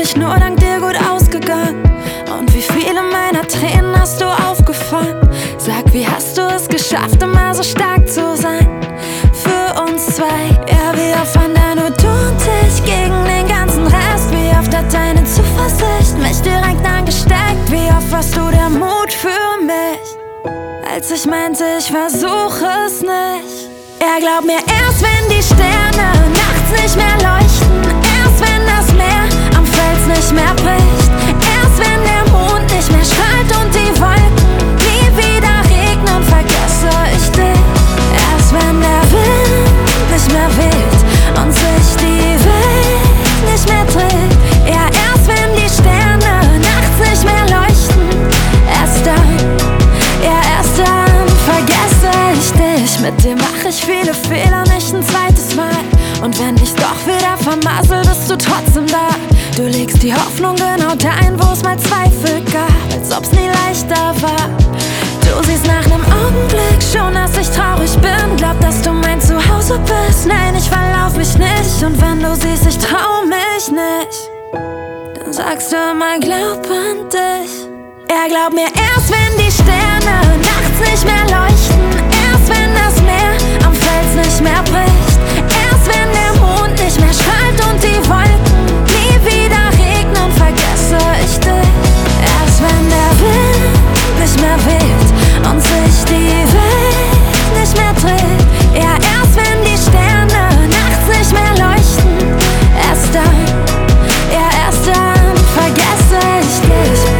nicht nur dank dir gut ausgegangen? Und wie viele meiner Tränen hast du aufgefangen? Sag, wie hast du es geschafft, immer so stark zu sein? Für uns zwei, ja, wie oft waren da nur du und ich gegen den ganzen Rest? Wie oft hat deine Zuversicht mich direkt angesteckt? Wie oft warst du der Mut für mich, als ich meinte, ich versuche es nicht? Ja, glaub mir, erst wenn die Sterne nachts nicht mehr leuchten, erst wenn das Meer am Fels nicht mehr bricht, erst wenn der Mond nicht mehr strahlt und die Wolken nie wieder regnen, vergesse ich dich. Erst wenn der Wind nicht mehr weht und sich die Welt nicht mehr dreht, ja, erst wenn die Sterne nachts nicht mehr leuchten, erst dann, ja, erst dann vergesse ich dich. Mit dir mach ich viele Fehler, nicht ein zweites Mal. Und wenn ich's doch wieder vermassel, bist du trotzdem da. Du legst die Hoffnung genau dahin, wo es mal Zweifel gab, als ob's nie leichter war. Du siehst nach nem Augenblick schon, dass ich traurig bin. Glaub, dass du mein Zuhause bist. Nein, ich verlauf mich nicht. Und wenn du siehst, ich trau mich nicht, dann sagst du immer, glaub an dich. Ja, glaub mir, erst wenn die Sterne nachts nicht mehr leuchten, erst wenn das Meer am Fels nicht mehr bricht, erst wenn der Mond nicht mehr strahlt und die Wolken nie wieder regnen, vergesse ich dich. Erst wenn der Wind nicht mehr weht und sich die Welt nicht mehr dreht, ja, erst wenn die Sterne nachts nicht mehr leuchten, erst dann, ja, erst dann vergesse ich dich.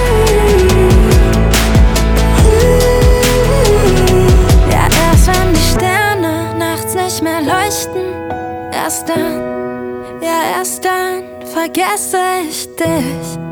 Ja, erst wenn die Sterne nachts nicht mehr leuchten, erst dann, ja, erst dann vergesse ich dich.